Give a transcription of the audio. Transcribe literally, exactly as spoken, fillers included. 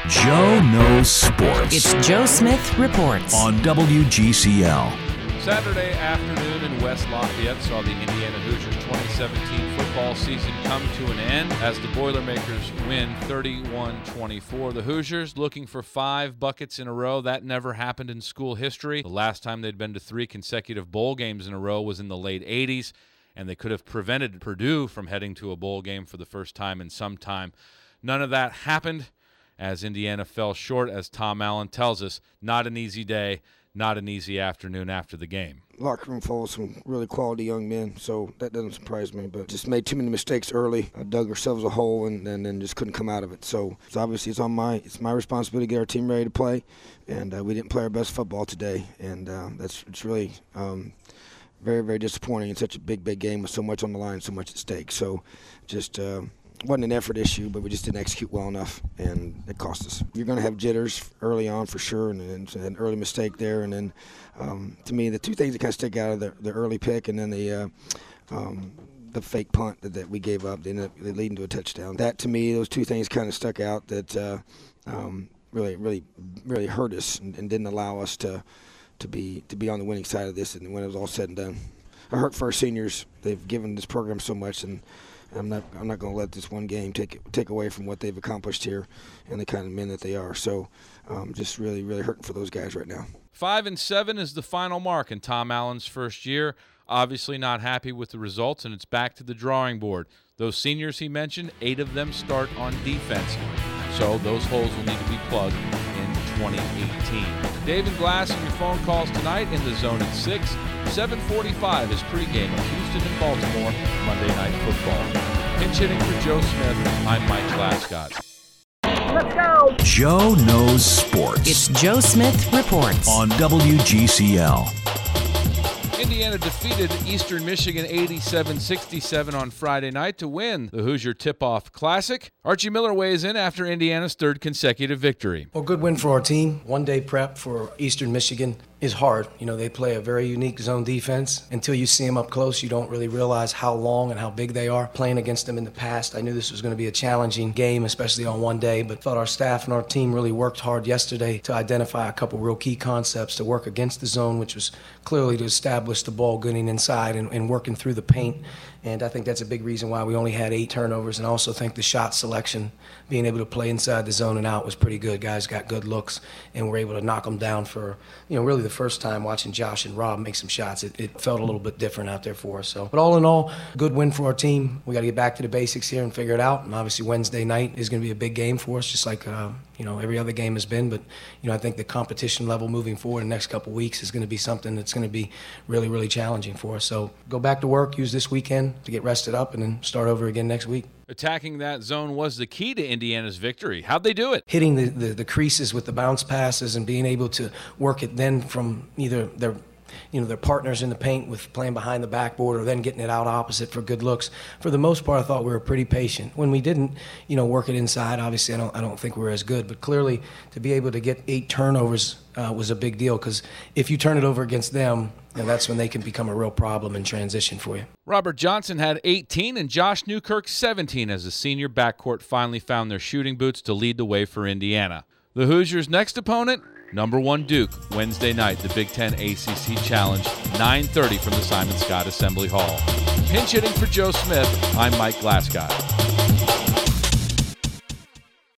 Joe Knows Sports. It's Joe Smith Reports on W G C L. Saturday afternoon in West Lafayette saw the Indiana Hoosiers twenty seventeen football season come to an end as the Boilermakers win thirty-one twenty-four. The Hoosiers looking for five buckets in a row. That never happened in school history. The last time they'd been to three consecutive bowl games in a row was in the late eighties, and they could have prevented Purdue from heading to a bowl game for the first time in some time. None of that happened as Indiana fell short, as Tom Allen tells us. Not an easy day, not an easy afternoon after the game. Locker room full of some really quality young men, so that doesn't surprise me. But just made too many mistakes early. I dug ourselves a hole and then and, and just couldn't come out of it. So, so obviously it's on my it's my responsibility to get our team ready to play, and uh, we didn't play our best football today, and uh, that's it's really um, very very disappointing in such a big big game with so much on the line, so much at stake. So, just. Uh, wasn't an effort issue, but we just didn't execute well enough, and it cost us. You're going to have jitters early on for sure, and, and an early mistake there. And then, um, to me, the two things that kind of stick out are the, the early pick and then the uh, um, the fake punt that, that we gave up. They ended up leading to a touchdown. That, to me, those two things kind of stuck out that uh, um, really, really, really hurt us and, and didn't allow us to to be to be on the winning side of this. And when it was all said and done, I hurt for our seniors. They've given this program so much, and I'm not. I'm not going to let this one game take take away from what they've accomplished here, and the kind of men that they are. So, um, just really, really hurting for those guys right now. Five and seven is the final mark in Tom Allen's first year. Obviously, not happy with the results, and it's back to the drawing board. Those seniors he mentioned, eight of them start on defense, so those holes will need to be plugged in twenty eighteen. David Glass and your phone calls tonight in the Zone at six. seven forty-five is pregame of Houston and Baltimore Monday Night Football. Pinch hitting for Joe Smith, I'm Mike Glascott. Let's go! Joe Knows Sports. It's Joe Smith Reports on W G C L. Indiana defeated Eastern Michigan eighty-seven sixty-seven on Friday night to win the Hoosier Tip-Off Classic. Archie Miller weighs in after Indiana's third consecutive victory. Well, good win for our team. One-day prep for Eastern Michigan is hard. You know, they play a very unique zone defense. Until you see them up close, you don't really realize how long and how big they are. Playing against them in the past, I knew this was going to be a challenging game, especially on one day, but thought our staff and our team really worked hard yesterday to identify a couple real key concepts to work against the zone, which was clearly to establish the ball getting inside and, and working through the paint. And I think that's a big reason why we only had eight turnovers. And I also think the shot selection, being able to play inside the zone and out, was pretty good. Guys got good looks and were able to knock them down for, you know, really the first time watching Josh and Rob make some shots. It, it felt a little bit different out there for us. So, but all in all, good win for our team. We got to get back to the basics here and figure it out. And obviously Wednesday night is going to be a big game for us, just like uh, you know every other game has been. But you know I think the competition level moving forward in the next couple of weeks is going to be something that's going to be really, really challenging for us. So go back to work, use this weekend to get rested up, and then start over again next week. Attacking that zone was the key to Indiana's victory. How'd they do it? Hitting the, the, the creases with the bounce passes and being able to work it then from either their you know, their partners in the paint with playing behind the backboard or then getting it out opposite for good looks. For the most part, I thought we were pretty patient. When we didn't, you know, work it inside, obviously I don't I don't think we were as good. But clearly, to be able to get eight turnovers uh, was a big deal, because if you turn it over against them, you know, that's when they can become a real problem in transition for you. Robert Johnson had eighteen and Josh Newkirk seventeen as the senior backcourt finally found their shooting boots to lead the way for Indiana. The Hoosiers' next opponent, number one Duke, Wednesday night, the Big Ten A C C Challenge, nine thirty from the Simon Skjodt Assembly Hall. Pinch hitting for Joe Smith, I'm Mike Glascott.